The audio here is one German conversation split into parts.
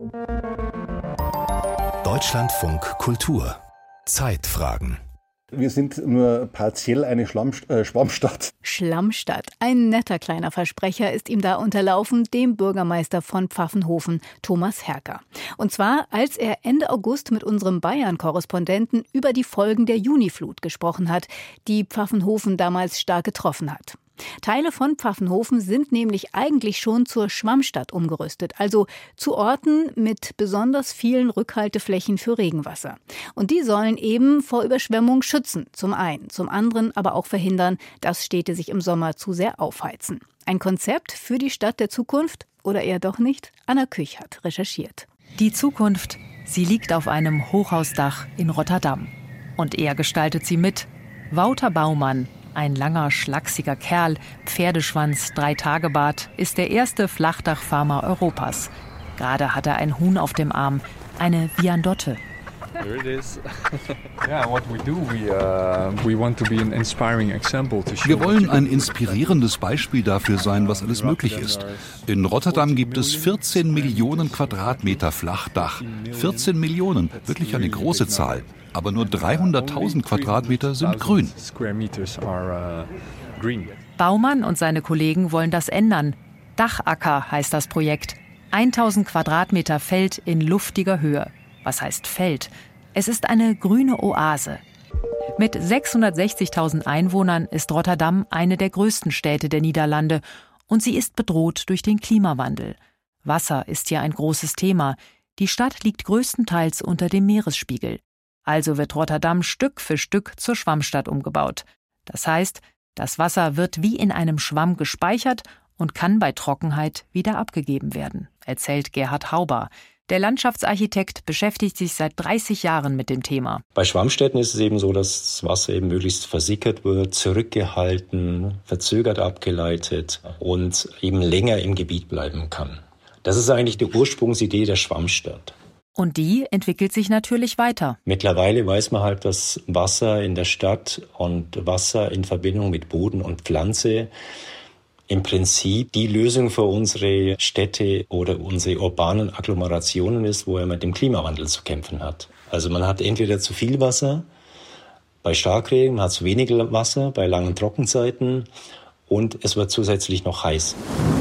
Deutschlandfunk Kultur. Zeitfragen. Wir sind nur partiell eine Schwammstadt. Schlammstadt. Ein netter kleiner Versprecher ist ihm da unterlaufen, dem Bürgermeister von Pfaffenhofen, Thomas Herker. Und zwar, als er Ende August mit unserem Bayern-Korrespondenten über die Folgen der Juniflut gesprochen hat, die Pfaffenhofen damals stark getroffen hat. Teile von Pfaffenhofen sind nämlich eigentlich schon zur Schwammstadt umgerüstet, also zu Orten mit besonders vielen Rückhalteflächen für Regenwasser. Und die sollen eben vor Überschwemmung schützen, zum einen, zum anderen aber auch verhindern, dass Städte sich im Sommer zu sehr aufheizen. Ein Konzept für die Stadt der Zukunft oder eher doch nicht? Anna Küch hat recherchiert. Die Zukunft, sie liegt auf einem Hochhausdach in Rotterdam. Und er gestaltet sie mit. Wouter Baumann, ein langer, schlachsiger Kerl, Pferdeschwanz, 3-Tage-Bart, ist der erste Flachdachfarmer Europas. Gerade hat er ein Huhn auf dem Arm, eine Viandotte. Wir wollen ein inspirierendes Beispiel dafür sein, was alles möglich ist. In Rotterdam gibt es 14 Millionen Quadratmeter Flachdach. 14 Millionen, wirklich eine große Zahl. Aber nur 300.000 Quadratmeter sind grün. Baumann und seine Kollegen wollen das ändern. Dachacker heißt das Projekt. 1000 Quadratmeter Feld in luftiger Höhe. Was heißt Feld? Es ist eine grüne Oase. Mit 660.000 Einwohnern ist Rotterdam eine der größten Städte der Niederlande und sie ist bedroht durch den Klimawandel. Wasser ist hier ein großes Thema. Die Stadt liegt größtenteils unter dem Meeresspiegel. Also wird Rotterdam Stück für Stück zur Schwammstadt umgebaut. Das heißt, das Wasser wird wie in einem Schwamm gespeichert und kann bei Trockenheit wieder abgegeben werden, erzählt Gerhard Hauber. Der Landschaftsarchitekt beschäftigt sich seit 30 Jahren mit dem Thema. Bei Schwammstädten ist es eben so, dass das Wasser eben möglichst versickert wird, zurückgehalten, verzögert abgeleitet und eben länger im Gebiet bleiben kann. Das ist eigentlich die Ursprungsidee der Schwammstadt. Und die entwickelt sich natürlich weiter. Mittlerweile weiß man halt, dass Wasser in der Stadt und Wasser in Verbindung mit Boden und Pflanze im Prinzip die Lösung für unsere Städte oder unsere urbanen Agglomerationen ist, wo er mit dem Klimawandel zu kämpfen hat. Also man hat entweder zu viel Wasser bei Starkregen, man hat zu wenig Wasser bei langen Trockenzeiten und es wird zusätzlich noch heiß.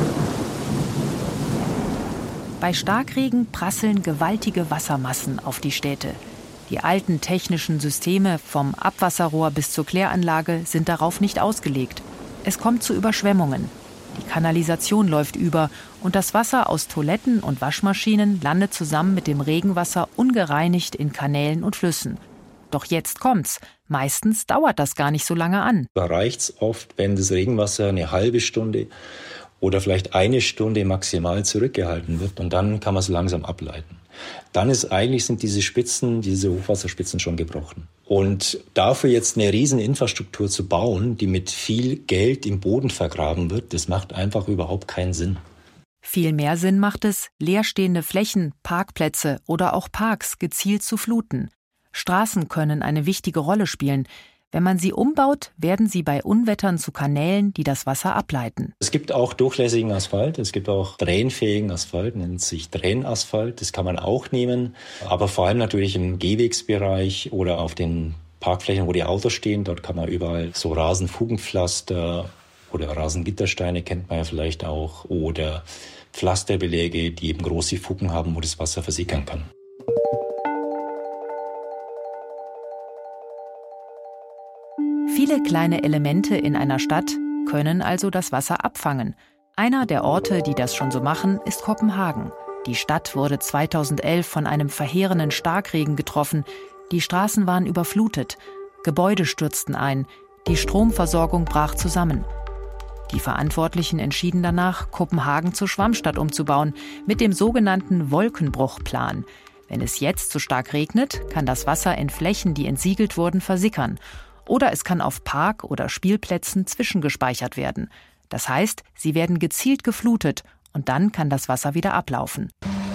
Bei Starkregen prasseln gewaltige Wassermassen auf die Städte. Die alten technischen Systeme vom Abwasserrohr bis zur Kläranlage sind darauf nicht ausgelegt. Es kommt zu Überschwemmungen. Die Kanalisation läuft über und das Wasser aus Toiletten und Waschmaschinen landet zusammen mit dem Regenwasser ungereinigt in Kanälen und Flüssen. Doch jetzt kommt's. Meistens dauert das gar nicht so lange an. Da reicht's oft, wenn das Regenwasser eine halbe Stunde oder vielleicht eine Stunde maximal zurückgehalten wird und dann kann man es langsam ableiten. Dann sind diese Hochwasserspitzen schon gebrochen. Und dafür jetzt eine riesen Infrastruktur zu bauen, die mit viel Geld im Boden vergraben wird, das macht einfach überhaupt keinen Sinn. Viel mehr Sinn macht es, leerstehende Flächen, Parkplätze oder auch Parks gezielt zu fluten. Straßen können eine wichtige Rolle spielen. Wenn man sie umbaut, werden sie bei Unwettern zu Kanälen, die das Wasser ableiten. Es gibt auch durchlässigen Asphalt, es gibt auch dränenfähigen Asphalt, nennt sich Dränenasphalt, das kann man auch nehmen. Aber vor allem natürlich im Gehwegsbereich oder auf den Parkflächen, wo die Autos stehen, dort kann man überall so Rasenfugenpflaster oder Rasengittersteine kennt man ja vielleicht auch oder Pflasterbeläge, die eben große Fugen haben, wo das Wasser versickern kann. Viele kleine Elemente in einer Stadt können also das Wasser abfangen. Einer der Orte, die das schon so machen, ist Kopenhagen. Die Stadt wurde 2011 von einem verheerenden Starkregen getroffen. Die Straßen waren überflutet. Gebäude stürzten ein. Die Stromversorgung brach zusammen. Die Verantwortlichen entschieden danach, Kopenhagen zur Schwammstadt umzubauen, mit dem sogenannten Wolkenbruchplan. Wenn es jetzt zu stark regnet, kann das Wasser in Flächen, die entsiegelt wurden, versickern. Oder es kann auf Park- oder Spielplätzen zwischengespeichert werden. Das heißt, sie werden gezielt geflutet und dann kann das Wasser wieder ablaufen.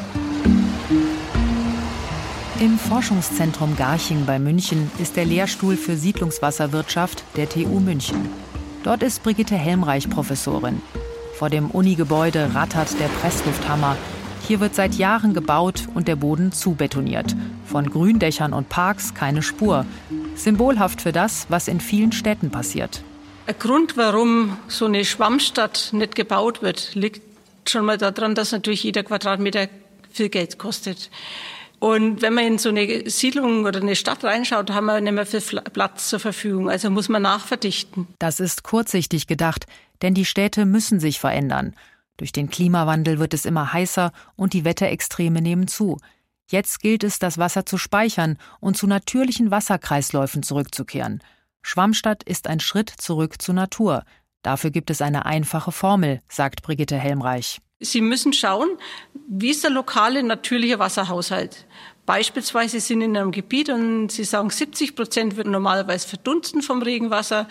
Im Forschungszentrum Garching bei München ist der Lehrstuhl für Siedlungswasserwirtschaft der TU München. Dort ist Brigitte Helmreich Professorin. Vor dem Unigebäude rattert der Presslufthammer. Hier wird seit Jahren gebaut und der Boden zubetoniert. Von Gründächern und Parks keine Spur. Symbolhaft für das, was in vielen Städten passiert. Ein Grund, warum so eine Schwammstadt nicht gebaut wird, liegt schon mal daran, dass natürlich jeder Quadratmeter viel Geld kostet. Und wenn man in so eine Siedlung oder eine Stadt reinschaut, haben wir nicht mehr viel Platz zur Verfügung. Also muss man nachverdichten. Das ist kurzsichtig gedacht, denn die Städte müssen sich verändern. Durch den Klimawandel wird es immer heißer und die Wetterextreme nehmen zu. Jetzt gilt es, das Wasser zu speichern und zu natürlichen Wasserkreisläufen zurückzukehren. Schwammstadt ist ein Schritt zurück zur Natur. Dafür gibt es eine einfache Formel, sagt Brigitte Helmreich. Sie müssen schauen, wie ist der lokale natürliche Wasserhaushalt. Beispielsweise sind in einem Gebiet und Sie sagen, 70% würden normalerweise verdunsten vom Regenwasser,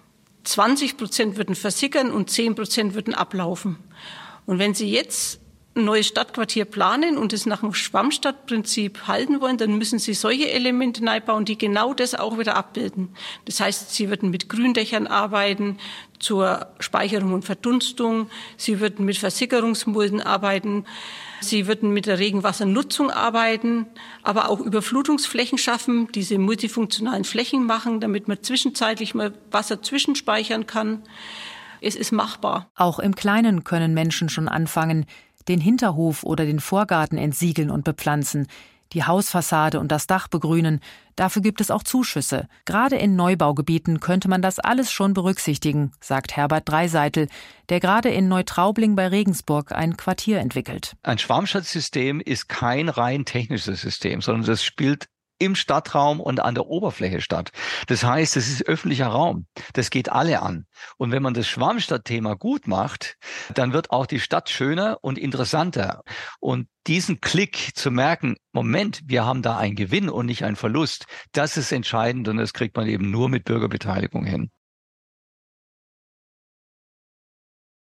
20% würden versickern und 10% würden ablaufen. Und wenn Sie jetzt ein neues Stadtquartier planen und es nach dem Schwammstadtprinzip halten wollen, dann müssen Sie solche Elemente einbauen, die genau das auch wieder abbilden. Das heißt, Sie würden mit Gründächern arbeiten zur Speicherung und Verdunstung. Sie würden mit Versickerungsmulden arbeiten. Sie würden mit der Regenwassernutzung arbeiten, aber auch Überflutungsflächen schaffen, diese multifunktionalen Flächen machen, damit man zwischenzeitlich mal Wasser zwischenspeichern kann. Es ist machbar. Auch im Kleinen können Menschen schon anfangen, den Hinterhof oder den Vorgarten entsiegeln und bepflanzen, die Hausfassade und das Dach begrünen. Dafür gibt es auch Zuschüsse. Gerade in Neubaugebieten könnte man das alles schon berücksichtigen, sagt Herbert Dreiseitel, der gerade in Neutraubling bei Regensburg ein Quartier entwickelt. Ein Schwammstadtsystem ist kein rein technisches System, sondern das spielt im Stadtraum und an der Oberfläche statt. Das heißt, es ist öffentlicher Raum. Das geht alle an. Und wenn man das Schwammstadtthema gut macht, dann wird auch die Stadt schöner und interessanter. Und diesen Klick zu merken, Moment, wir haben da einen Gewinn und nicht einen Verlust, das ist entscheidend und das kriegt man eben nur mit Bürgerbeteiligung hin.